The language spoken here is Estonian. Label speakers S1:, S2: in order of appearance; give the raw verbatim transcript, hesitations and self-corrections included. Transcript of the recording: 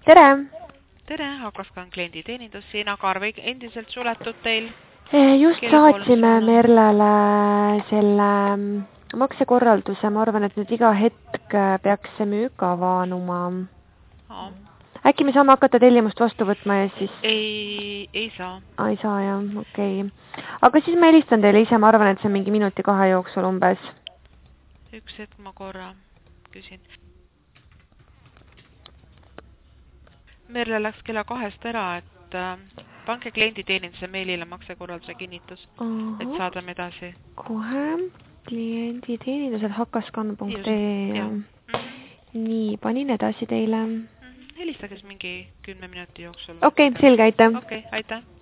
S1: tere!
S2: Tere, Hakaskan klienditeenindus siin, aga arve endiselt suletud teil?
S1: Just saatsime Merlele selle maksekorralduse, ma arvan, et nüüd iga hetk peaks see müük avanuma.
S2: Aa.
S1: Äkki me saame hakata tellimust vastu võtma ja siis...
S2: Ei, ei saa.
S1: Aa, ei saa, jah, okei. Okay. Aga siis ma helistan teile ise, ma arvan, et see on mingi minuti kahe jooksul umbes.
S2: Üks hetk ma korra küsin. Merle läks kella kahest ära, et äh, pange klienditeeninduse meilile maksekorralduse kinnitus, Aha. et saadame edasi.
S1: Kohe klienditeenindused hakaskan punkt ee. Nii, panin edasi teile.
S2: Helistage mingi kümne minuti jooksul.
S1: Okei, okay, selge, aitäh.
S2: Okei, okay, aitäh.